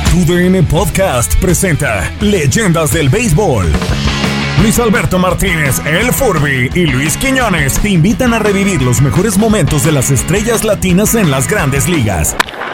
TUDN Podcast presenta Leyendas del Béisbol. Luis Alberto Martínez, el Furby y Luis Quiñones te invitan a revivir los mejores momentos de las estrellas latinas en las grandes ligas.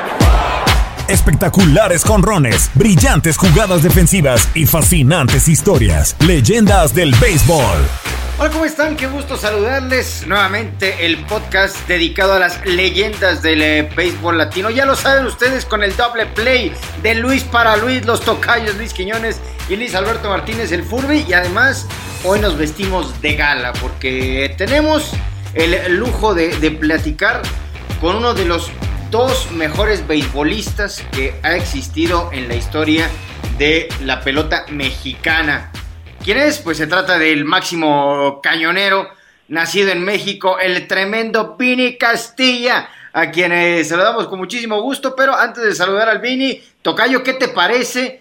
Espectaculares jonrones, brillantes jugadas defensivas y fascinantes historias. Leyendas del Béisbol. Hola, ¿cómo están? Qué gusto saludarles. Nuevamente el podcast dedicado a las leyendas del béisbol latino. Ya lo saben ustedes, con el doble play de Luis para Luis, los tocayos Luis Quiñones y Luis Alberto Martínez, el Furby. Y además hoy nos vestimos de gala porque tenemos el lujo de platicar con uno de los dos mejores beisbolistas que ha existido en la historia de la pelota mexicana. ¿Quién es? Pues se trata del máximo cañonero, nacido en México, el tremendo Vini Castilla, a quien saludamos con muchísimo gusto. Pero antes de saludar al Vini, tocayo, ¿qué te parece?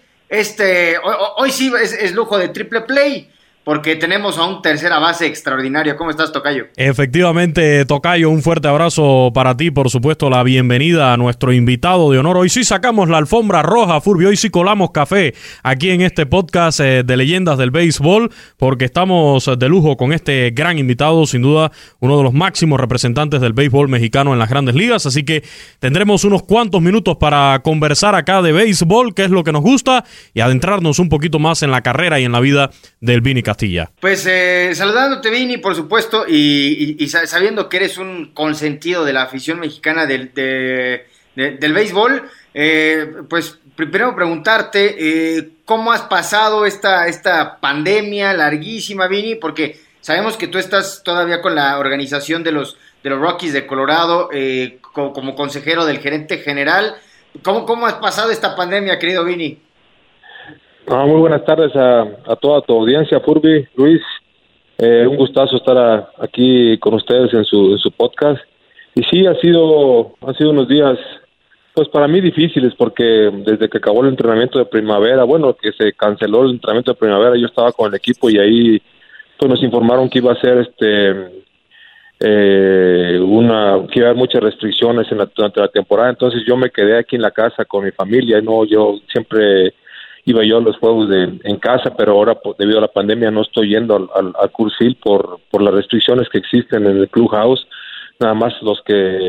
Hoy sí es lujo de triple play, porque tenemos a un tercera base extraordinario. ¿Cómo estás, tocayo? Efectivamente, tocayo, un fuerte abrazo para ti. Por supuesto, la bienvenida a nuestro invitado de honor. Hoy sí sacamos la alfombra roja, Furby. Hoy sí colamos café aquí en este podcast de Leyendas del Béisbol, porque estamos de lujo con este gran invitado, sin duda uno de los máximos representantes del béisbol mexicano en las grandes ligas. Así que tendremos unos cuantos minutos para conversar acá de béisbol, que es lo que nos gusta, y adentrarnos un poquito más en la carrera y en la vida del Vini Castilla. Pues saludándote, Vini, por supuesto, y sabiendo que eres un consentido de la afición mexicana del béisbol, pues primero preguntarte cómo has pasado esta pandemia larguísima, Vini, porque sabemos que tú estás todavía con la organización de los Rockies de Colorado, como consejero del gerente general. ¿Cómo has pasado esta pandemia, querido Vini? Muy buenas tardes a toda tu audiencia, Furby, Luis. Un gustazo estar aquí con ustedes en su podcast. Y sí, ha sido unos días, pues para mí difíciles, porque desde que acabó el entrenamiento de primavera, que se canceló el entrenamiento de primavera, yo estaba con el equipo y ahí pues nos informaron que iba a ser que iba a haber muchas restricciones durante la temporada. Entonces yo me quedé aquí en la casa con mi familia. Yo siempre iba yo a los juegos en casa, pero ahora debido a la pandemia no estoy yendo al Coors Field por las restricciones que existen en el clubhouse. Nada más los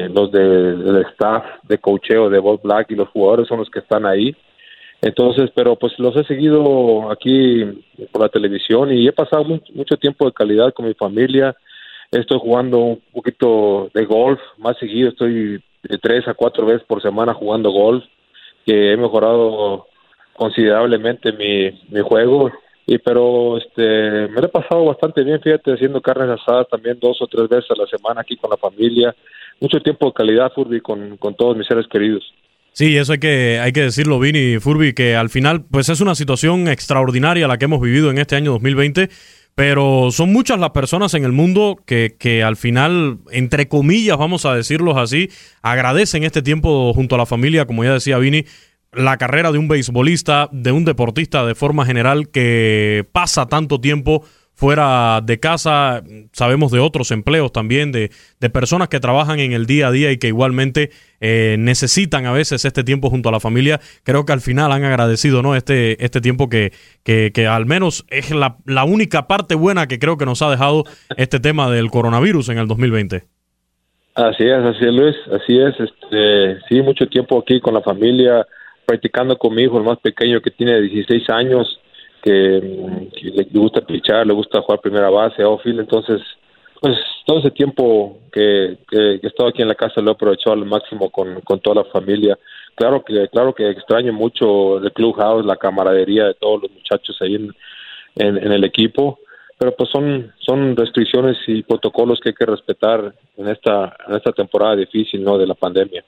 del staff de coacheo de Bob Black y los jugadores son los que están ahí. Entonces, pero pues los he seguido aquí por la televisión y he pasado mucho tiempo de calidad con mi familia. Estoy jugando un poquito de golf más seguido, estoy de 3 a 4 veces por semana jugando golf, que he mejorado considerablemente mi juego, pero me lo he pasado bastante bien, fíjate, haciendo carnes asadas también 2 o 3 veces a la semana aquí con la familia. Mucho tiempo de calidad, Furby, con todos mis seres queridos. Sí, eso hay que decirlo, Vini, Furby, que al final pues es una situación extraordinaria la que hemos vivido en este año 2020, pero son muchas las personas en el mundo que al final, entre comillas, vamos a decirlos así, agradecen este tiempo junto a la familia, como ya decía Vini, la carrera de un beisbolista, de un deportista de forma general que pasa tanto tiempo fuera de casa. Sabemos de otros empleos también, de personas que trabajan en el día a día y que igualmente necesitan a veces este tiempo junto a la familia. Creo que al final han agradecido, ¿no?, este tiempo que al menos es la única parte buena que creo que nos ha dejado este tema del coronavirus en el 2020. Así es, Luis, así es. Sí, mucho tiempo aquí con la familia, practicando con mi hijo, el más pequeño, que tiene 16 años, que le gusta pichar, le gusta jugar primera base, outfield. Entonces, pues todo ese tiempo que he estado aquí en la casa lo he aprovechado al máximo con toda la familia. Claro que extraño mucho el clubhouse, la camaradería de todos los muchachos ahí en el equipo, pero pues son restricciones y protocolos que hay que respetar en esta temporada difícil, ¿no?, de la pandemia.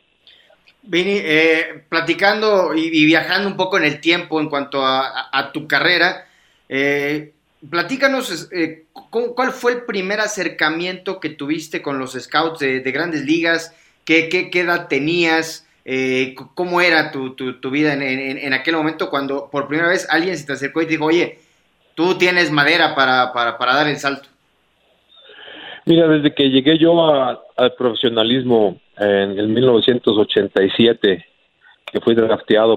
Vini, platicando y viajando un poco en el tiempo en cuanto a tu carrera, platícanos cuál fue el primer acercamiento que tuviste con los scouts de Grandes Ligas, qué edad tenías, cómo era tu vida en aquel momento cuando por primera vez alguien se te acercó y te dijo, oye, tú tienes madera para dar el salto. Mira, desde que llegué yo al profesionalismo en el 1987, fui drafteado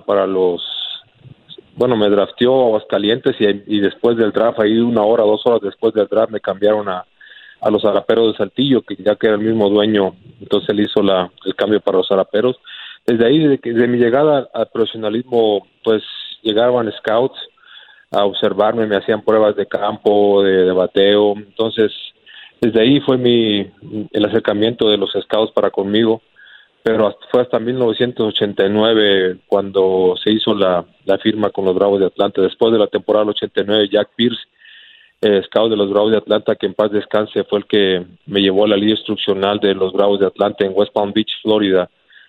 me drafteó Aguascalientes y después del draft, ahí 1 hora, 2 horas después del draft, me cambiaron a los Zaraperos de Saltillo, que ya que era el mismo dueño, entonces él hizo el cambio para los Zaraperos. Desde ahí, desde mi llegada al profesionalismo, pues llegaban scouts a observarme, me hacían pruebas de campo, de bateo, entonces desde ahí fue el acercamiento de los scouts para conmigo, pero fue hasta 1989 cuando se hizo la firma con los Bravos de Atlanta. Después de la temporada del 89, Jack Pierce, scout de los Bravos de Atlanta, que en paz descanse, fue el que me llevó a la liga instruccional de los Bravos de Atlanta en West Palm Beach, Florida,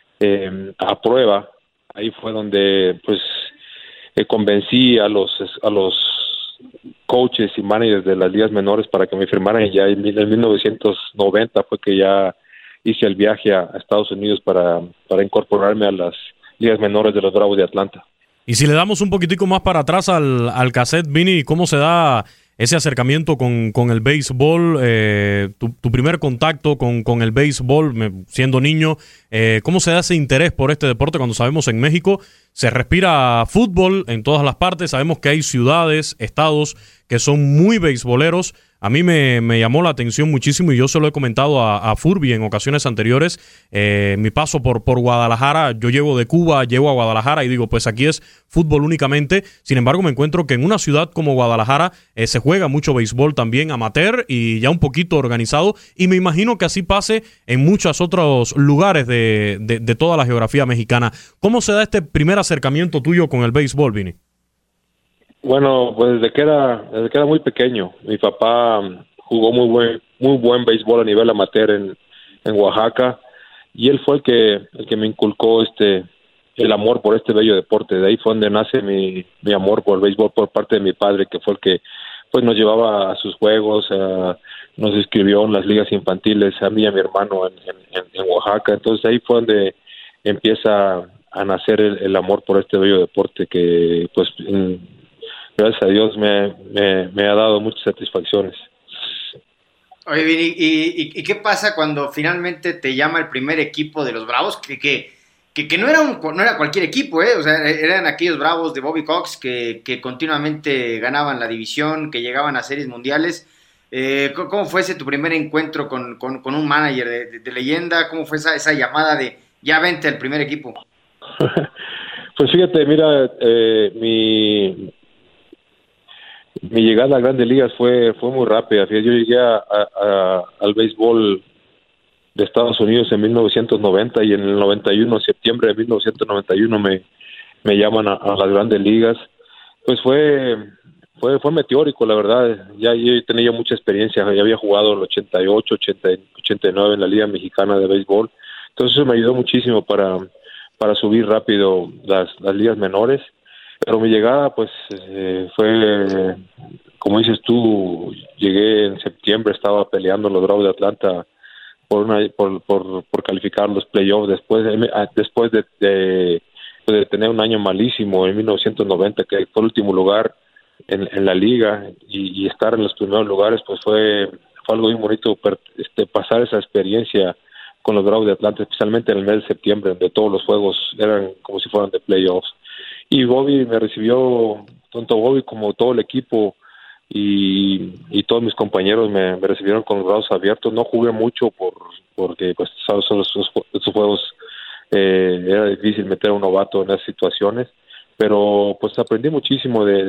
a prueba. Ahí fue donde pues convencí a los coaches y managers de las ligas menores para que me firmaran, y ya en 1990 fue que ya hice el viaje a Estados Unidos para incorporarme a las ligas menores de los Bravos de Atlanta. Y si le damos un poquitico más para atrás al cassette, Vini, ¿cómo se da ese acercamiento con el béisbol? Tu primer contacto con el béisbol siendo niño, ¿cómo se da ese interés por este deporte cuando sabemos en México se respira fútbol en todas las partes? Sabemos que hay ciudades, estados que son muy beisboleros. A mí me llamó la atención muchísimo y yo se lo he comentado a Furby en ocasiones anteriores. Mi paso por Guadalajara, yo llego de Cuba, llego a Guadalajara y digo, pues aquí es fútbol únicamente. Sin embargo, me encuentro que en una ciudad como Guadalajara se juega mucho béisbol también amateur y ya un poquito organizado. Y me imagino que así pase en muchos otros lugares de toda la geografía mexicana. ¿Cómo se da este primer acercamiento tuyo con el béisbol, Vini? Bueno, pues desde que era muy pequeño. Mi papá jugó muy buen béisbol a nivel amateur en Oaxaca, y él fue el que me inculcó el amor por este bello deporte. De ahí fue donde nace mi amor por el béisbol por parte de mi padre, que fue el que pues nos llevaba a sus juegos, nos inscribió en las ligas infantiles a mí y a mi hermano en Oaxaca. Entonces ahí fue donde empieza a nacer el amor por este bello deporte que pues gracias a Dios me ha dado muchas satisfacciones. Oye, Vini, ¿y qué pasa cuando finalmente te llama el primer equipo de los Bravos? Que no era cualquier equipo, o sea, eran aquellos Bravos de Bobby Cox que continuamente ganaban la división, que llegaban a series mundiales. ¿Cómo fue ese tu primer encuentro con un manager de leyenda? ¿Cómo fue esa llamada de ya vente al primer equipo? Pues fíjate, mira, mi llegada a Grandes Ligas fue muy rápida. Yo llegué al béisbol de Estados Unidos en 1990 y en el 91, septiembre de 1991, me llaman a las Grandes Ligas. Pues fue meteórico, la verdad. Ya yo tenía mucha experiencia, ya había jugado el 88, 89 en la Liga Mexicana de Béisbol. Entonces eso me ayudó muchísimo para subir rápido las ligas menores. Pero mi llegada, pues, fue, como dices tú, llegué en septiembre, estaba peleando en los Bravos de Atlanta por calificar los playoffs después de tener un año malísimo en 1990, que fue el último lugar en la liga, y estar en los primeros lugares, pues fue algo muy bonito pasar esa experiencia con los Bravos de Atlanta, especialmente en el mes de septiembre, donde todos los juegos eran como si fueran de playoffs. Y Bobby me recibió, tanto Bobby como todo el equipo y todos mis compañeros me recibieron con los brazos abiertos. No jugué mucho porque pues sabes, esos juegos era difícil meter a un novato en esas situaciones, pero pues aprendí muchísimo de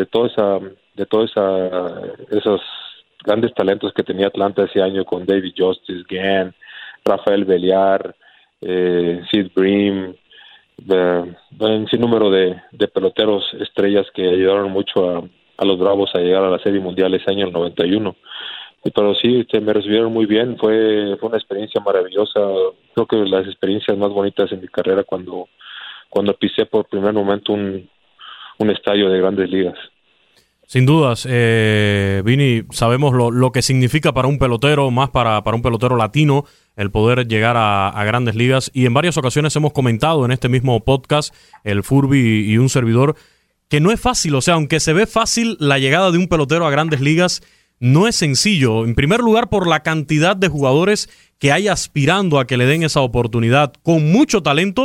esos grandes talentos que tenía Atlanta ese año, con David Justice, Gann, Rafael Beliar, Sid Bream, un sinnúmero de peloteros estrellas que ayudaron mucho a los Bravos a llegar a la Serie Mundial ese año, el 91. Pero sí, me recibieron muy bien, fue una experiencia maravillosa. Creo que las experiencias más bonitas en mi carrera cuando pisé por primer momento un estadio de Grandes Ligas. Sin dudas, Vini, sabemos lo que significa para un pelotero, más para un pelotero latino, el poder llegar a Grandes Ligas. Y en varias ocasiones hemos comentado en este mismo podcast, el Furby y un servidor, que no es fácil. O sea, aunque se ve fácil, la llegada de un pelotero a Grandes Ligas no es sencillo. En primer lugar, por la cantidad de jugadores que hay aspirando a que le den esa oportunidad, con mucho talento,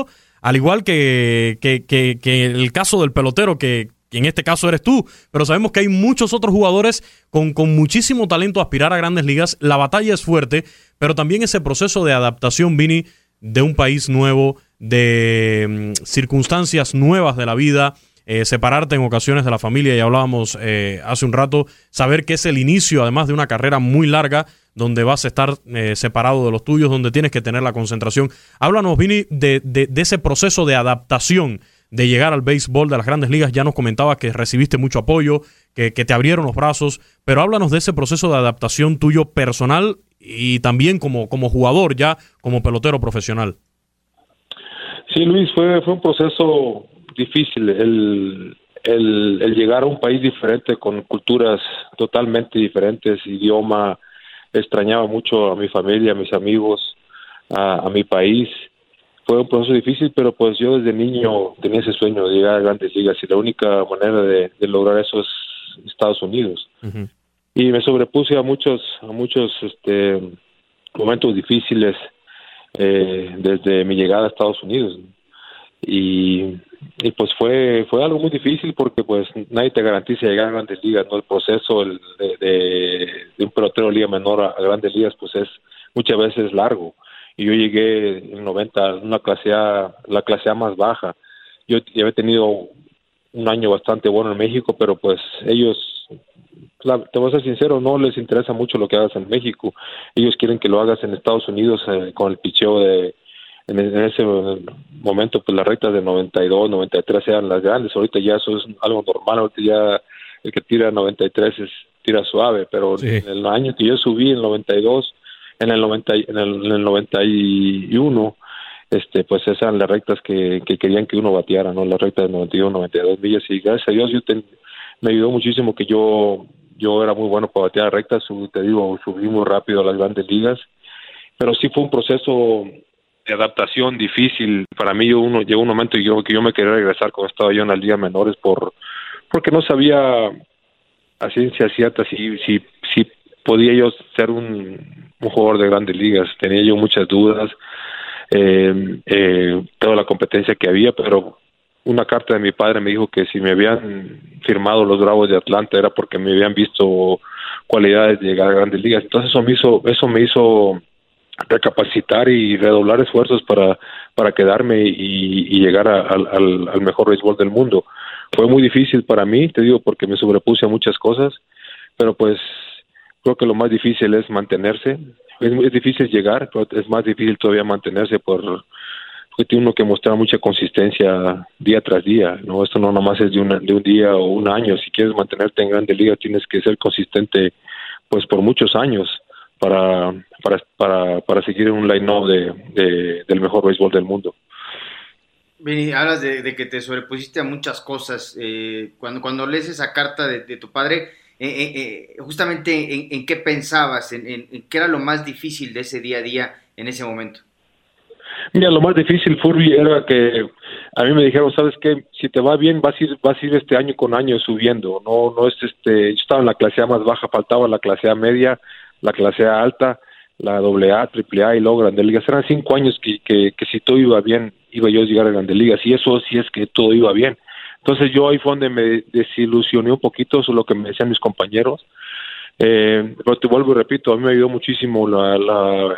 al igual que el caso del pelotero, que en este caso eres tú, pero sabemos que hay muchos otros jugadores con muchísimo talento a aspirar a grandes ligas. La batalla es fuerte, pero también ese proceso de adaptación, Vini, de un país nuevo, de circunstancias nuevas de la vida, separarte en ocasiones de la familia, ya hablábamos hace un rato, saber que es el inicio además de una carrera muy larga donde vas a estar separado de los tuyos, donde tienes que tener la concentración. Háblanos, Vini, de ese proceso de adaptación, de llegar al béisbol de las grandes ligas. Ya nos comentabas que recibiste mucho apoyo, que te abrieron los brazos, pero háblanos de ese proceso de adaptación tuyo personal y también como jugador, ya como pelotero profesional. Sí, Luis, fue un proceso difícil el llegar a un país diferente con culturas totalmente diferentes, idioma. Extrañaba mucho a mi familia, a mis amigos, a mi país. Fue un proceso difícil, pero pues yo desde niño tenía ese sueño de llegar a grandes ligas y la única manera de lograr eso es Estados Unidos. Uh-huh. Y me sobrepuse a muchos momentos difíciles desde mi llegada a Estados Unidos. Y pues fue algo muy difícil porque pues nadie te garantiza llegar a grandes ligas, ¿no? El proceso de un pelotero de liga menor a grandes ligas pues es muchas veces largo. Y yo llegué en 90 una la clase A más baja. Yo ya había tenido un año bastante bueno en México, pero pues ellos, te voy a ser sincero, no les interesa mucho lo que hagas en México. Ellos quieren que lo hagas en Estados Unidos con el picheo en ese momento, pues las rectas de 92, 93 eran las grandes. Ahorita ya eso es algo normal. Ahorita ya el que tira 93 tira suave, pero sí. En el año que yo subí, en el 92, en el 91, pues esas eran las rectas que querían que uno bateara, ¿no? Las rectas de 91, 92 millas, y gracias a Dios me ayudó muchísimo que yo era muy bueno para batear rectas. Subí muy rápido a las grandes ligas, pero sí fue un proceso de adaptación difícil. Para mí llegó un momento que yo me quería regresar cuando estaba yo en las ligas menores porque no sabía a ciencia cierta si podía yo ser un jugador de grandes ligas. Tenía yo muchas dudas, toda la competencia que había, pero una carta de mi padre me dijo que si me habían firmado los Bravos de Atlanta era porque me habían visto cualidades de llegar a grandes ligas. Entonces eso me hizo recapacitar y redoblar esfuerzos para quedarme y llegar al mejor béisbol del mundo. Fue muy difícil para mí, te digo, porque me sobrepuse a muchas cosas, pero pues creo que lo más difícil es mantenerse. Es difícil llegar, pero es más difícil todavía mantenerse porque tiene uno que mostrar mucha consistencia día tras día, ¿no? Esto no nomás es de un día o un año. Si quieres mantenerte en grandes ligas tienes que ser consistente pues por muchos años para seguir en un line-up del mejor béisbol del mundo. Vini, hablas de que te sobrepusiste a muchas cosas. Cuando lees esa carta de tu padre, justamente en qué pensabas, en qué era lo más difícil de ese día a día en ese momento. Mira, lo más difícil, Furby, era que a mí me dijeron, ¿sabes qué? Si te va bien, vas a ir este año con año subiendo. No es yo estaba en la clase A más baja, faltaba la clase A media, la clase A alta, la AA, AAA y luego Grandes Ligas. Eran 5 años que si todo iba bien, iba yo a llegar a Grandes Ligas, y eso sí es que todo iba bien. Entonces yo ahí fue donde me desilusioné un poquito, eso es lo que me decían mis compañeros. Pero te vuelvo y repito, a mí me ayudó muchísimo la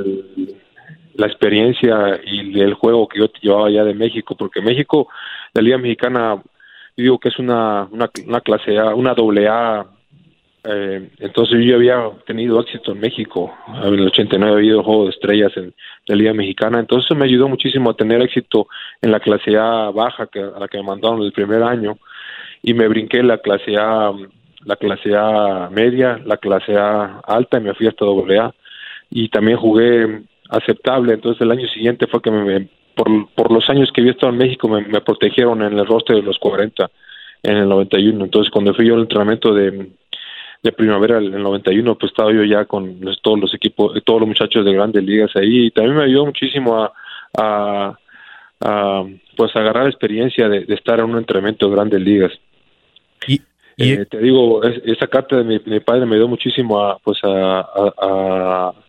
experiencia y el juego que yo llevaba ya de México, porque México, la Liga Mexicana, yo digo que es una clase A, una AA. Entonces yo ya había tenido éxito en México. En el 89 había ido al Juego de Estrellas en la Liga Mexicana, entonces me ayudó muchísimo a tener éxito en la clase A baja, a la que me mandaron el primer año, y me brinqué la clase A media, la clase A alta, y me fui hasta AA, y también jugué aceptable. Entonces el año siguiente fue que por los años que había estado en México me protegieron en el roster de los 40 en el 91. Entonces cuando fui yo al entrenamiento de primavera en el 91, pues estaba yo ya con todos los equipos, todos los muchachos de grandes ligas ahí, y también me ayudó muchísimo a pues agarrar experiencia de estar en un entrenamiento de grandes ligas. Te digo, esa carta de mi padre me ayudó muchísimo a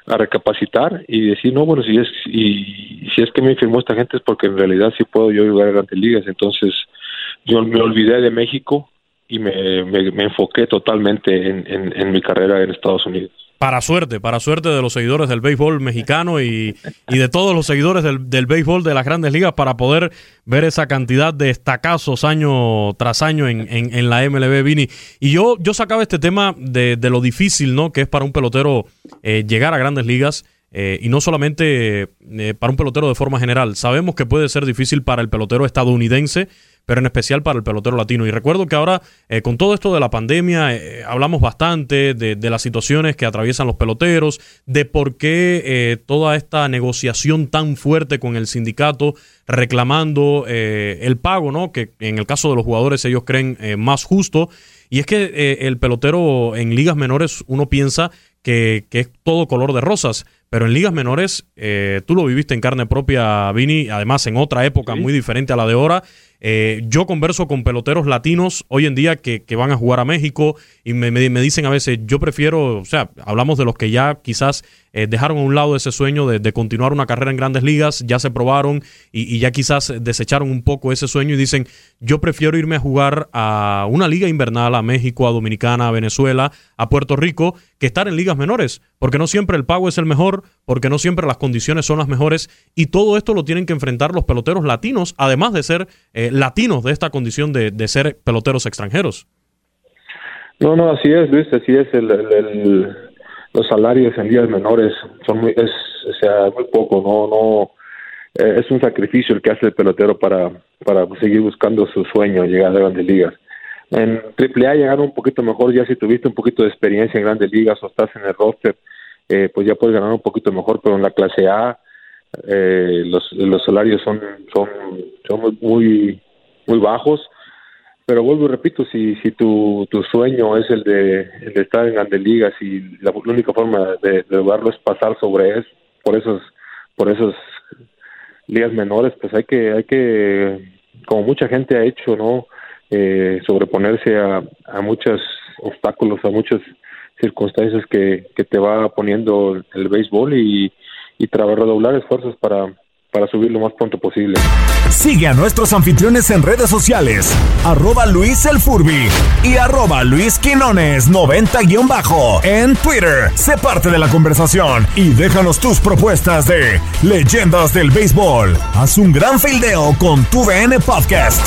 recapacitar y decir, no, bueno, si es que me firmó esta gente es porque en realidad sí puedo yo jugar a grandes ligas. Entonces yo me olvidé de México y me enfoqué totalmente en mi carrera en Estados Unidos. Para suerte de los seguidores del béisbol mexicano y de todos los seguidores del béisbol de las grandes ligas, para poder ver esa cantidad de estacazos año tras año en la MLB, Vini. Y yo sacaba este tema de lo difícil, ¿no?, que es para un pelotero llegar a grandes ligas. Y no solamente para un pelotero de forma general. Sabemos que puede ser difícil para el pelotero estadounidense, pero en especial para el pelotero latino. Y recuerdo que ahora, con todo esto de la pandemia, hablamos bastante de las situaciones que atraviesan los peloteros, de por qué toda esta negociación tan fuerte con el sindicato, reclamando el pago, ¿no?, que en el caso de los jugadores ellos creen más justo. Y es que el pelotero en ligas menores uno piensa que es todo color de rosas, pero en ligas menores, tú lo viviste en carne propia, Vini, además en otra época muy diferente a la de ahora. Yo converso con peloteros latinos hoy en día que van a jugar a México y me dicen a veces, yo prefiero, o sea, hablamos de los que ya quizás dejaron a un lado ese sueño de continuar una carrera en grandes ligas, ya se probaron y ya quizás desecharon un poco ese sueño y dicen, yo prefiero irme a jugar a una liga invernal, a México, a Dominicana, a Venezuela, a Puerto Rico, que estar en ligas menores, porque no siempre el pago es el mejor, porque no siempre las condiciones son las mejores, y todo esto lo tienen que enfrentar los peloteros latinos, además de ser latinos de esta condición de ser peloteros extranjeros. No, así es, Luis, así es. Los salarios en ligas menores son muy poco, es un sacrificio el que hace el pelotero para seguir buscando su sueño, llegar a grandes ligas. En AAA llegar un poquito mejor, ya si tuviste un poquito de experiencia en grandes ligas o estás en el roster, pues ya puedes ganar un poquito mejor, pero en la clase A los salarios son muy bajos. Pero vuelvo y repito, si tu sueño es el de estar en grandes ligas y la única forma de lograrlo es pasar por esos ligas menores, pues hay que, como mucha gente ha hecho, ¿no?, sobreponerse a muchos obstáculos, a muchas circunstancias que te va poniendo el béisbol y redoblar esfuerzos para subir lo más pronto posible. Sigue a nuestros anfitriones en redes sociales, @Luis el Furby y @LuisQuinones90_ en Twitter. Sé parte de la conversación y déjanos tus propuestas de leyendas del béisbol. Haz un gran fildeo con tu VN Podcast.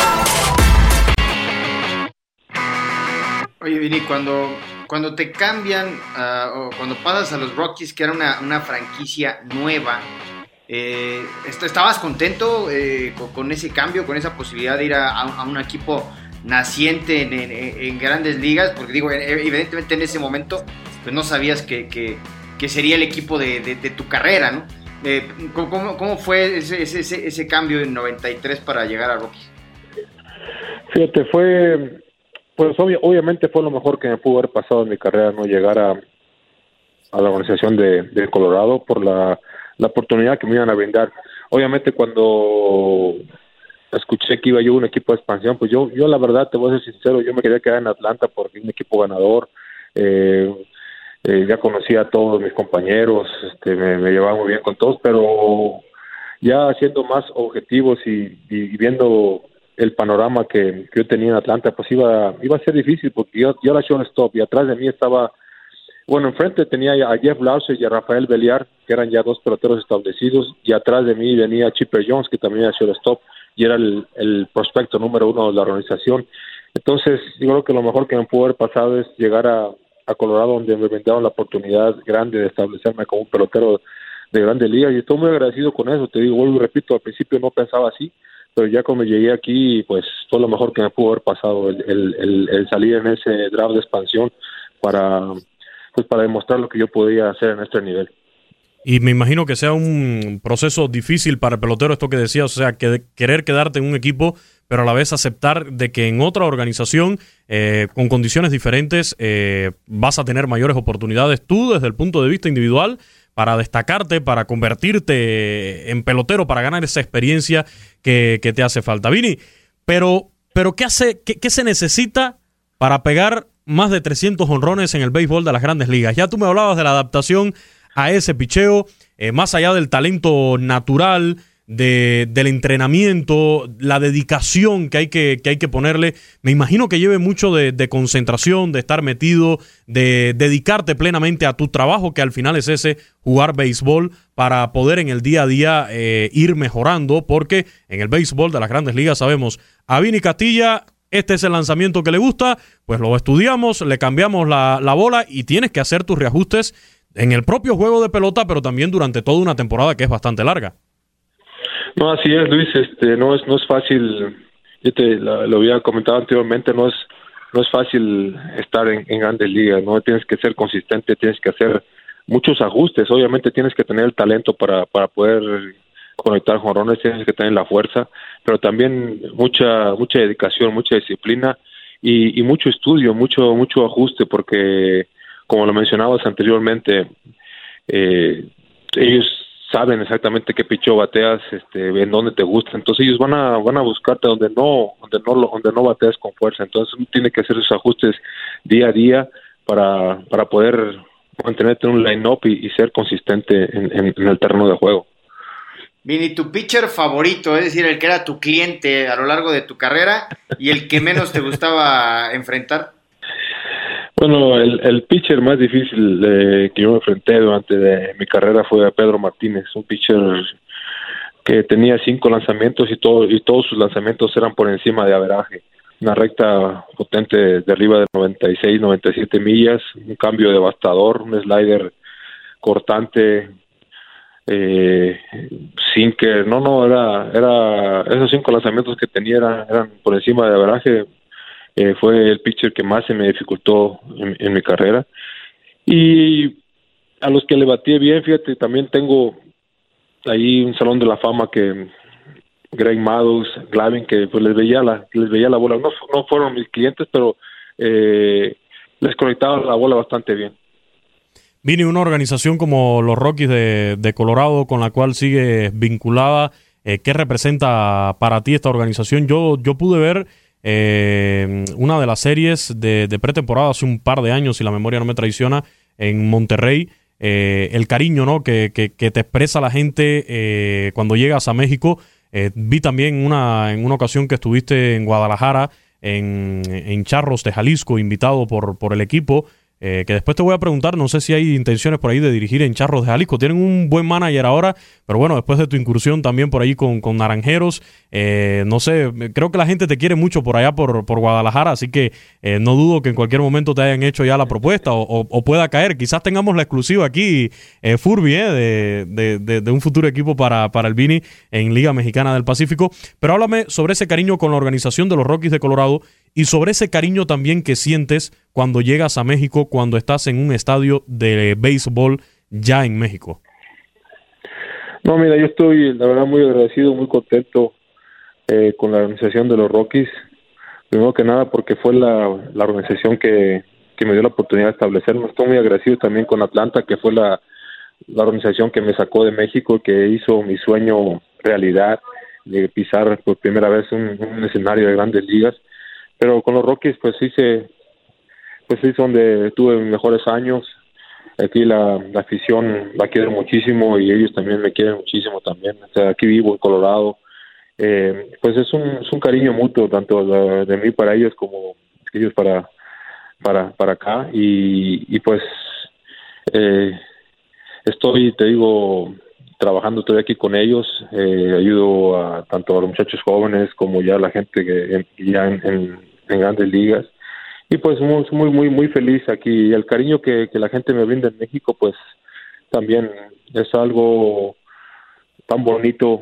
Oye, Vini, cuando te cambian o cuando pasas a los Rockies, que era una franquicia nueva, ¿estabas contento con ese cambio, con esa posibilidad de ir a un equipo naciente en grandes ligas? Porque digo, evidentemente en ese momento pues no sabías que sería el equipo de tu carrera, ¿no? ¿Cómo fue ese cambio en 93 para llegar a Rockies? Fíjate, pues obviamente fue lo mejor que me pudo haber pasado en mi carrera, no llegar a la organización de Colorado por la oportunidad que me iban a brindar. Obviamente cuando escuché que iba yo a un equipo de expansión, pues yo la verdad, te voy a ser sincero, yo me quería quedar en Atlanta porque es un equipo ganador. Ya conocía a todos mis compañeros, me llevaba muy bien con todos, pero ya siendo más objetivos y viendo el panorama que yo tenía en Atlanta, pues iba a ser difícil porque yo era shortstop y atrás de mí estaba, enfrente tenía a Jeff Larson y a Rafael Beliar, que eran ya dos peloteros establecidos, y atrás de mí venía Chipper Jones, que también era shortstop y era el prospecto número 1 de la organización. Entonces yo creo que lo mejor que me pudo haber pasado es llegar a Colorado, donde me brindaron la oportunidad grande de establecerme como un pelotero de grandes ligas, y estoy muy agradecido con eso. Te digo, vuelvo y repito, al principio no pensaba así, pero ya cuando llegué aquí, pues fue lo mejor que me pudo haber pasado, el salir en ese draft de expansión para demostrar lo que yo podía hacer en este nivel. Y me imagino que sea un proceso difícil para el pelotero, esto que decías, o sea, que querer quedarte en un equipo, pero a la vez aceptar de que en otra organización, con condiciones diferentes, vas a tener mayores oportunidades tú desde el punto de vista individual para destacarte, para convertirte en pelotero, para ganar esa experiencia que te hace falta. Vini, pero ¿qué se necesita para pegar más de 300 jonrones en el béisbol de las grandes ligas? Ya tú me hablabas de la adaptación a ese picheo, más allá del talento natural, del entrenamiento, la dedicación que hay que ponerle? Me imagino que lleve mucho de concentración, de estar metido, de dedicarte plenamente a tu trabajo, que al final es ese, jugar béisbol, para poder en el día a día ir mejorando, porque en el béisbol de las Grandes Ligas sabemos, a Vini Castilla, este es el lanzamiento que le gusta, pues lo estudiamos, le cambiamos la bola y tienes que hacer tus reajustes en el propio juego de pelota, pero también durante toda una temporada que es bastante larga. No, así es, Luis. No es fácil. Yo lo había comentado anteriormente. No es fácil estar en Grandes Ligas. No tienes que ser consistente, tienes que hacer muchos ajustes. Obviamente tienes que tener el talento para poder conectar jonrones, tienes que tener la fuerza, pero también mucha dedicación, mucha disciplina y mucho estudio, mucho ajuste, porque como lo mencionabas anteriormente, ellos saben exactamente qué picheo bateas, en dónde te gusta, entonces ellos van a buscarte donde no bateas con fuerza. Entonces uno tiene que hacer esos ajustes día a día para poder mantenerte en un line-up y ser consistente en el terreno de juego. Vini, tu pitcher favorito, es decir, el que era tu cliente a lo largo de tu carrera y el que menos te gustaba enfrentar. Bueno, el pitcher más difícil que yo me enfrenté durante mi carrera fue a Pedro Martínez, un pitcher que tenía 5 lanzamientos y todos sus lanzamientos eran por encima de averaje. Una recta potente de arriba de 96, 97 millas, un cambio devastador, un slider cortante, sinker. Era esos 5 lanzamientos que tenía eran por encima de averaje. Fue el pitcher que más se me dificultó en mi carrera. Y a los que le batí bien, fíjate, también tengo ahí un salón de la fama que Greg Maddux, Glavine, que pues les veía la bola. No fueron mis clientes, pero les conectaba la bola bastante bien. Vini, una organización como los Rockies de Colorado, con la cual sigues vinculada, ¿qué representa para ti esta organización? Yo pude ver una de las series de pretemporada hace un par de años, si la memoria no me traiciona, en Monterrey, el cariño, ¿no?, que te expresa la gente cuando llegas a México. Vi también en una ocasión que estuviste en Guadalajara, en Charros de Jalisco, invitado por el equipo, que después te voy a preguntar, no sé si hay intenciones por ahí de dirigir en Charros de Jalisco. Tienen un buen manager ahora, pero bueno, después de tu incursión también por ahí con Naranjeros, no sé, creo que la gente te quiere mucho por allá por Guadalajara, así que no dudo que en cualquier momento te hayan hecho ya la propuesta o pueda caer. Quizás tengamos la exclusiva aquí, Furby, de un futuro equipo para el Vini en Liga Mexicana del Pacífico. Pero háblame sobre ese cariño con la organización de los Rockies de Colorado y sobre ese cariño también que sientes cuando llegas a México, cuando estás en un estadio de béisbol ya en México. No, mira, yo estoy, la verdad, muy agradecido, muy contento con la organización de los Rockies. Primero que nada porque fue la organización que me dio la oportunidad de establecerme. Estoy muy agradecido también con Atlanta, que fue la organización que me sacó de México, que hizo mi sueño realidad, de pisar por primera vez un escenario de Grandes Ligas. Pero con los Rockies pues hice donde tuve mis mejores años. Aquí la afición la quiere muchísimo y ellos también me quieren muchísimo también. O sea, aquí vivo en Colorado. Pues es un cariño mutuo, tanto de mí para ellos como ellos para acá. Y pues estoy, te digo, trabajando todavía aquí con ellos. Ayudo tanto a los muchachos jóvenes como ya a la gente que ya en Grandes Ligas. Y pues muy feliz aquí. Y el cariño que la gente me brinda en México, pues también es algo tan bonito,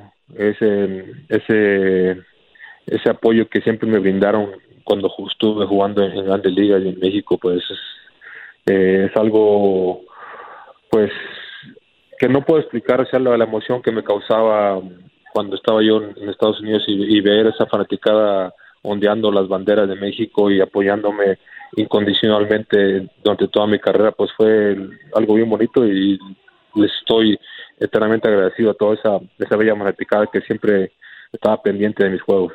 ese apoyo que siempre me brindaron cuando estuve jugando en Grandes Ligas y en México, pues es algo pues que no puedo explicar, o sea, la emoción que me causaba cuando estaba yo en Estados Unidos y ver esa fanaticada ondeando las banderas de México y apoyándome incondicionalmente durante toda mi carrera, pues fue algo bien bonito y les estoy eternamente agradecido a toda esa bella fanaticada que siempre estaba pendiente de mis juegos.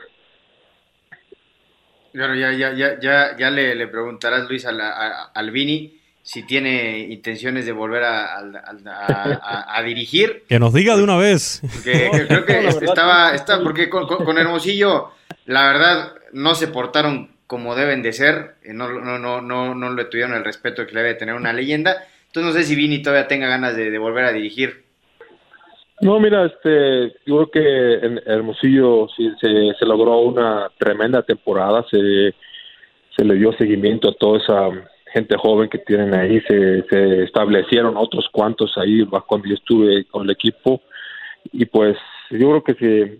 Claro, ya le preguntarás, Luis, al Vini, si tiene intenciones de volver a dirigir. Que nos diga de una vez. Porque creo que porque con Hermosillo, la verdad, no se portaron como deben de ser, no le tuvieron el respeto que le debe tener una leyenda. Entonces no sé si Vini todavía tenga ganas de volver a dirigir. No, mira, yo creo que en Hermosillo sí se logró una tremenda temporada, se le dio seguimiento a toda esa gente joven que tienen ahí, se establecieron otros cuantos ahí cuando yo estuve con el equipo, y pues yo creo que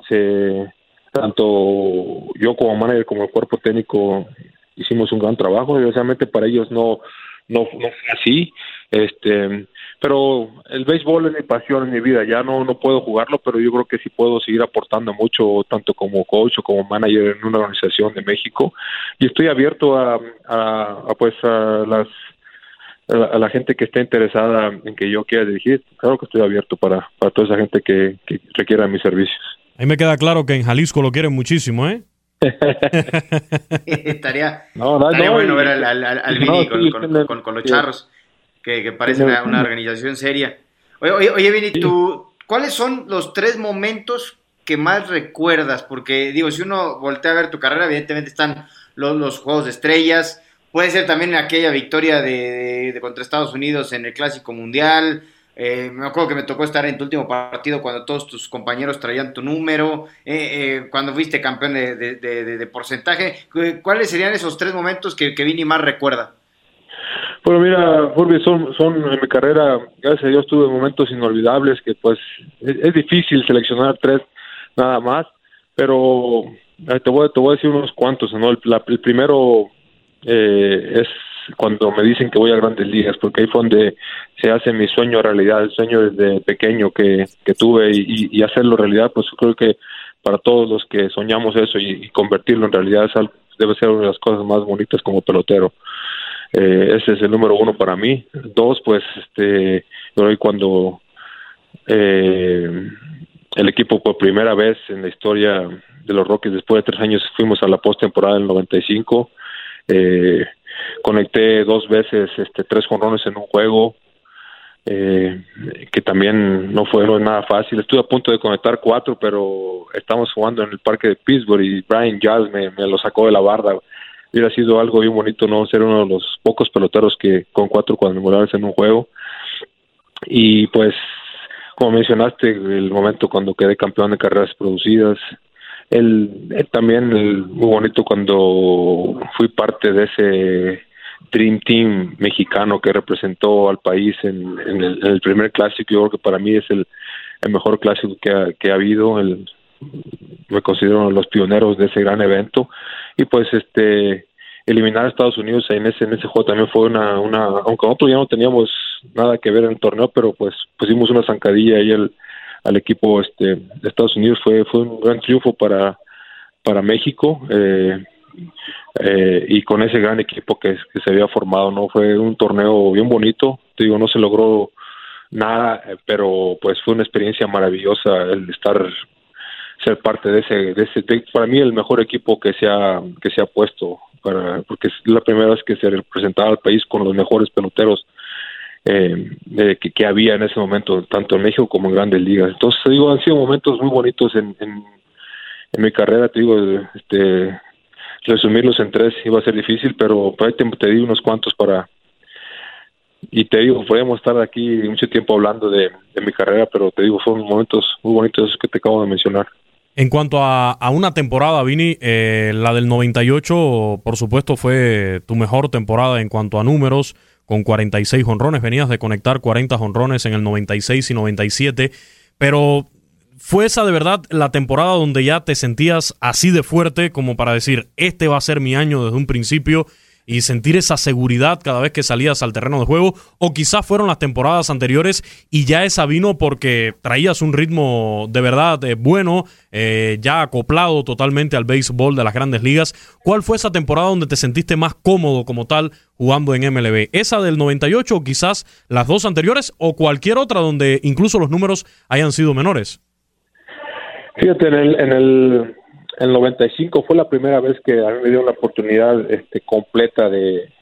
tanto yo como manager como el cuerpo técnico hicimos un gran trabajo. Desgraciadamente para ellos no fue así, pero el béisbol es mi pasión, en mi vida. Ya no puedo jugarlo, pero yo creo que sí puedo seguir aportando mucho, tanto como coach o como manager en una organización de México, y estoy abierto a la gente que esté interesada en que yo quiera dirigir. Claro que estoy abierto para toda esa gente que requiera mis servicios. Ahí me queda claro que en Jalisco lo quieren muchísimo, ¿eh? estaría bueno ver al Vini con los Charros, que parece una organización seria. Oye Vini, ¿cuáles son los 3 momentos que más recuerdas? Porque digo, si uno voltea a ver tu carrera, evidentemente están los Juegos de Estrellas, puede ser también aquella victoria de contra Estados Unidos en el Clásico Mundial. Me acuerdo que me tocó estar en tu último partido cuando todos tus compañeros traían tu número, cuando fuiste campeón de porcentaje. ¿Cuáles serían esos 3 momentos que Vini más recuerda? Bueno, mira, Furby, son en mi carrera, gracias a Dios tuve momentos inolvidables que pues es difícil seleccionar 3 nada más, pero te voy a decir unos cuantos, ¿no? El primero es cuando me dicen que voy a Grandes Ligas, porque ahí fue donde se hace mi sueño realidad, el sueño desde pequeño que tuve, y hacerlo realidad. Pues creo que para todos los que soñamos eso y convertirlo en realidad debe ser una de las cosas más bonitas como pelotero. Ese es el número 1 para mí. 2, pues cuando el equipo por primera vez en la historia de los Rockies, después de 3 años, fuimos a la postemporada del 95. Conecté 2 veces 3 jonrones en un juego, que también no es nada fácil. Estuve a punto de conectar 4, pero estamos jugando en el parque de Pittsburgh y Brian Giles me lo sacó de la barda. Hubiera sido algo bien bonito, ¿no? Ser uno de los pocos peloteros que con 4 cuadrangulares en un juego. Y pues, como mencionaste, el momento cuando quedé campeón de carreras producidas. También muy bonito cuando fui parte de ese Dream Team mexicano que representó al país en el primer clásico. Yo creo que para mí es el mejor clásico que ha habido. Me considero uno de los pioneros de ese gran evento, y pues eliminar a Estados Unidos en ese juego también fue una aunque nosotros ya no teníamos nada que ver en el torneo, pero pues pusimos una zancadilla ahí al equipo de Estados Unidos. Fue un gran triunfo para México, y con ese gran equipo que se había formado, ¿no? Fue un torneo bien bonito. Te digo, no se logró nada, pero pues fue una experiencia maravillosa el ser parte de ese para mí el mejor equipo que se ha puesto, porque es la primera vez que se representaba al país con los mejores peloteros que había en ese momento, tanto en México como en Grandes Ligas. Entonces, te digo, han sido momentos muy bonitos en mi carrera. Te digo, resumirlos en 3 iba a ser difícil, pero por ahí te di unos cuantos y te digo, podemos estar aquí mucho tiempo hablando de mi carrera, pero te digo, fueron momentos muy bonitos esos que te acabo de mencionar. En cuanto a una temporada, Vini, la del 98, por supuesto, fue tu mejor temporada en cuanto a números, con 46 jonrones. Venías de conectar 40 jonrones en el 96 y 97, pero ¿fue esa de verdad la temporada donde ya te sentías así de fuerte como para decir, este va a ser mi año desde un principio, y sentir esa seguridad cada vez que salías al terreno de juego? ¿O quizás fueron las temporadas anteriores y ya esa vino porque traías un ritmo de verdad bueno, ya acoplado totalmente al béisbol de las Grandes Ligas? ¿Cuál fue esa temporada donde te sentiste más cómodo como tal jugando en MLB? ¿Esa del 98 o quizás las 2 anteriores, o cualquier otra donde incluso los números hayan sido menores? Fíjate, en el 95 fue la primera vez que a mí me dio la oportunidad completa de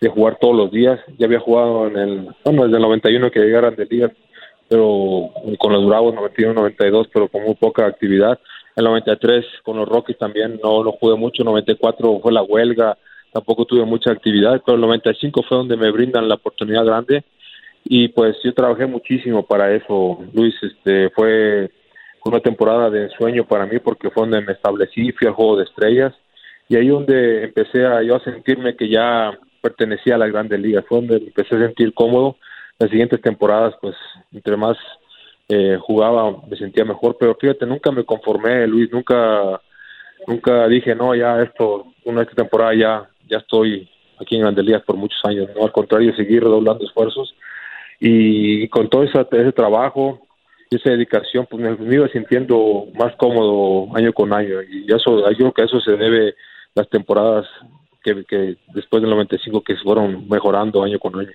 jugar todos los días. Ya había jugado desde el 91 que llegué a Grandes Ligas, pero con los Bravos 91-92, pero con muy poca actividad. El 93 con los Rockies también no jugué mucho. 94 fue la huelga, tampoco tuve mucha actividad, pero el 95 fue donde me brindan la oportunidad grande, y pues yo trabajé muchísimo para eso, Luis. Fue una temporada de ensueño para mí, porque fue donde me establecí, fui al Juego de Estrellas, y ahí donde empecé yo a sentirme que ya pertenecía a las Grandes Ligas. Fue donde empecé a sentir cómodo. Las siguientes temporadas, pues, entre más jugaba, me sentía mejor, pero fíjate, nunca me conformé, Luis, nunca dije, no, ya esta temporada ya estoy aquí en Grandes Ligas por muchos años. No, al contrario, seguí redoblando esfuerzos, y con todo ese trabajo y esa dedicación, pues me iba sintiendo más cómodo año con año, y eso, yo creo que a eso se debe las temporadas que después del 95 que se fueron mejorando año con año.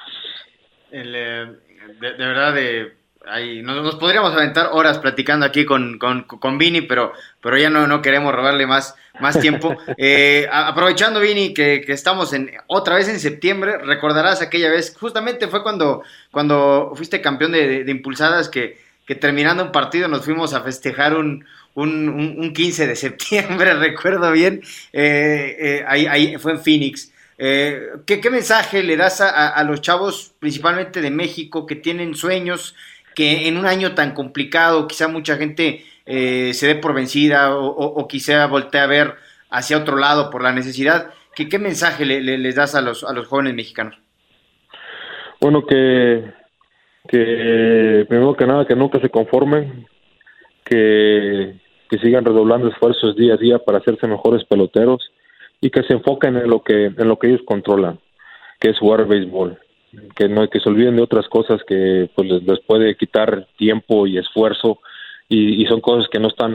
De verdad, nos podríamos aventar horas platicando aquí con Vini, pero ya no queremos robarle más tiempo. Aprovechando, Vini, que estamos otra vez en septiembre, recordarás aquella vez, justamente fue cuando fuiste campeón de impulsadas, que terminando un partido nos fuimos a festejar un 15 de septiembre, recuerdo bien, ahí fue en Phoenix. ¿Qué mensaje le das a los chavos, principalmente de México, que tienen sueños, que en un año tan complicado quizá mucha gente se dé por vencida o quizá voltee a ver hacia otro lado por la necesidad? ¿Qué mensaje les das a los jóvenes mexicanos? Bueno, que primero que nada, que nunca se conformen, que sigan redoblando esfuerzos día a día para hacerse mejores peloteros, y que se enfoquen en lo que ellos controlan, que es jugar béisbol, que se olviden de otras cosas que pues les puede quitar tiempo y esfuerzo, y son cosas que no están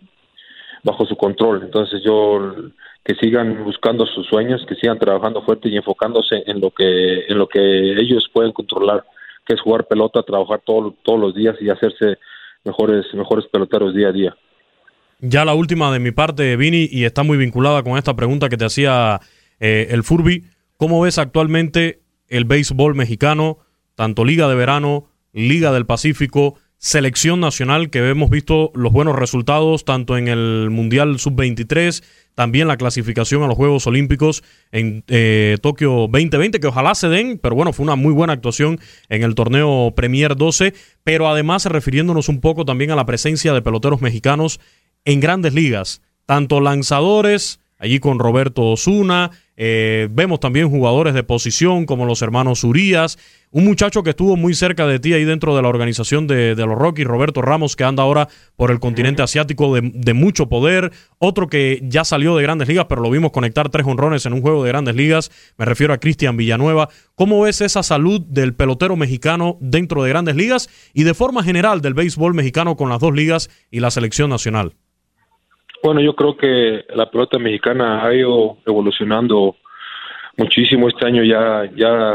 bajo su control. Entonces que sigan buscando sus sueños, que sigan trabajando fuerte y enfocándose en lo que ellos pueden controlar, que es jugar pelota, trabajar todos los días y hacerse mejores peloteros día a día. Ya la última de mi parte, Vini, y está muy vinculada con esta pregunta que te hacía el Furby. ¿Cómo ves actualmente el béisbol mexicano, tanto Liga de Verano, Liga del Pacífico, Selección Nacional, que hemos visto los buenos resultados tanto en el Mundial Sub-23, también la clasificación a los Juegos Olímpicos en Tokio 2020, que ojalá se den, pero bueno, fue una muy buena actuación en el torneo Premier 12, pero además refiriéndonos un poco también a la presencia de peloteros mexicanos en Grandes Ligas, tanto lanzadores, allí con Roberto Osuna, vemos también jugadores de posición como los hermanos Urías, un muchacho que estuvo muy cerca de ti ahí dentro de la organización de los Rockies, Roberto Ramos, que anda ahora por el continente asiático de mucho poder, otro que ya salió de Grandes Ligas, pero lo vimos conectar 3 jonrones en un juego de Grandes Ligas, me refiero a Cristian Villanueva. ¿Cómo ves esa salud del pelotero mexicano dentro de Grandes Ligas y de forma general del béisbol mexicano con las 2 ligas y la selección nacional? Bueno, yo creo que la pelota mexicana ha ido evolucionando muchísimo. Este año ya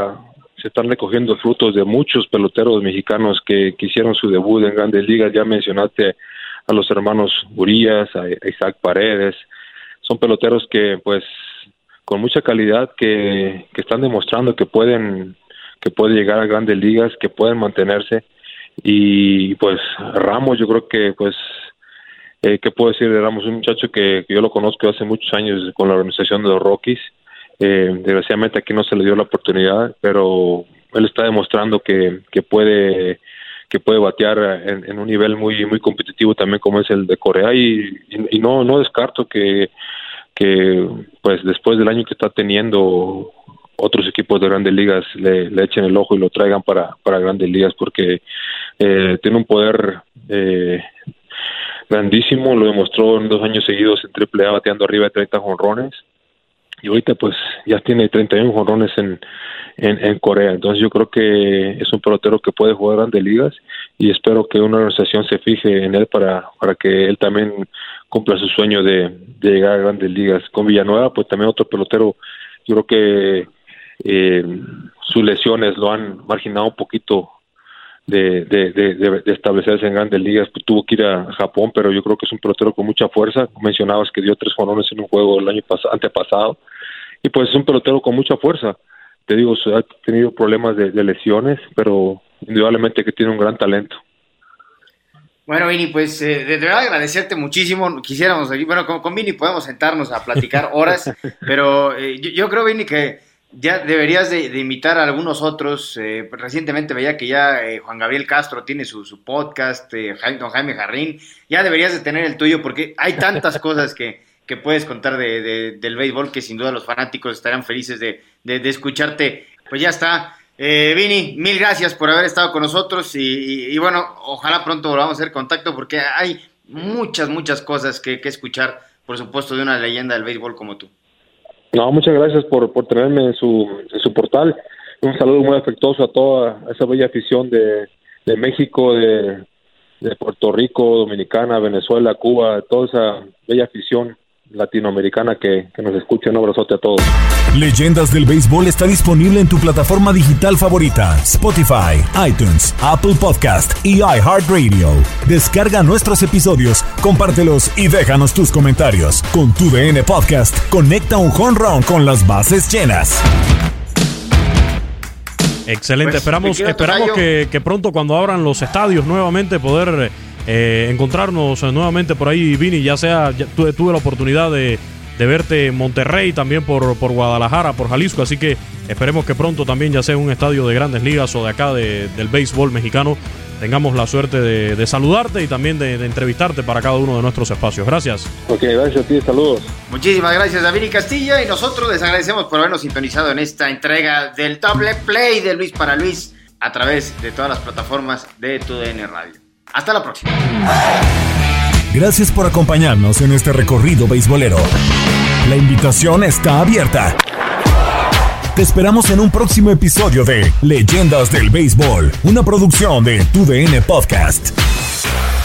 se están recogiendo frutos de muchos peloteros mexicanos que hicieron su debut en Grandes Ligas. Ya mencionaste a los hermanos Urías, a Isaac Paredes. Son peloteros que, pues, con mucha calidad, que están demostrando que pueden llegar a Grandes Ligas, que pueden mantenerse. Y, pues, Ramos, yo creo que, pues, ¿qué puedo decir de Ramos? Un muchacho que yo lo conozco hace muchos años con la organización de los Rockies. Desgraciadamente aquí no se le dio la oportunidad, pero él está demostrando que puede batear en un nivel muy muy competitivo también, como es el de Corea, y no descarto que pues después del año que está teniendo, otros equipos de Grandes Ligas le echen el ojo y lo traigan para Grandes Ligas, porque tiene un poder grandísimo. Lo demostró en 2 años seguidos en AAA, bateando arriba de 30 jonrones, y ahorita pues ya tiene 31 jonrones en Corea. Entonces yo creo que es un pelotero que puede jugar Grandes Ligas, y espero que una organización se fije en él para que él también cumpla su sueño de llegar a Grandes Ligas. Con Villanueva, pues también otro pelotero, yo creo que sus lesiones lo han marginado un poquito de establecerse en Grandes Ligas. Pues tuvo que ir a Japón, pero yo creo que es un pelotero con mucha fuerza. Mencionabas que dio 3 jonrones en un juego el año antepasado, y pues es un pelotero con mucha fuerza. te digo, ha tenido problemas de lesiones, pero indudablemente que tiene un gran talento. Bueno, Vini, pues de verdad agradecerte muchísimo. Quisiéramos aquí, bueno, con Vini podemos sentarnos a platicar horas, pero yo creo, Vini, que ya deberías de invitar a algunos otros. Recientemente veía que ya Juan Gabriel Castro tiene su podcast, don Jaime Jarrín. Ya deberías de tener el tuyo, porque hay tantas cosas que puedes contar del béisbol que sin duda los fanáticos estarán felices de escucharte. Pues ya está. Vini, mil gracias por haber estado con nosotros y bueno, ojalá pronto volvamos a hacer contacto, porque hay muchas cosas que escuchar, por supuesto, de una leyenda del béisbol como tú. No, muchas gracias por tenerme en su portal. Un saludo muy afectuoso a toda esa bella afición de México, de Puerto Rico, Dominicana, Venezuela, Cuba, toda esa bella afición latinoamericana que nos escucha. Un abrazote a todos. Leyendas del Béisbol está disponible en tu plataforma digital favorita: Spotify, iTunes, Apple Podcast y iHeartRadio. Descarga nuestros episodios, compártelos y déjanos tus comentarios. Con TUDN Podcast, conecta un home run con las bases llenas. Excelente, Pues, esperamos que pronto, cuando abran los estadios nuevamente, poder encontrarnos nuevamente por ahí, Vini. Tuve la oportunidad de verte en Monterrey, también por Guadalajara, por Jalisco, así que esperemos que pronto también, ya sea un estadio de Grandes Ligas o de acá del béisbol mexicano, tengamos la suerte de saludarte y también de entrevistarte para cada uno de nuestros espacios. Gracias. Ok, gracias a ti, saludos. Muchísimas gracias a Vini Castilla, y nosotros les agradecemos por habernos sintonizado en esta entrega del Doble Play de Luis para Luis a través de todas las plataformas de TUDN Radio. Hasta la próxima. Gracias por acompañarnos en este recorrido beisbolero. La invitación está abierta. Te esperamos en un próximo episodio de Leyendas del Béisbol, una producción de TUDN Podcast.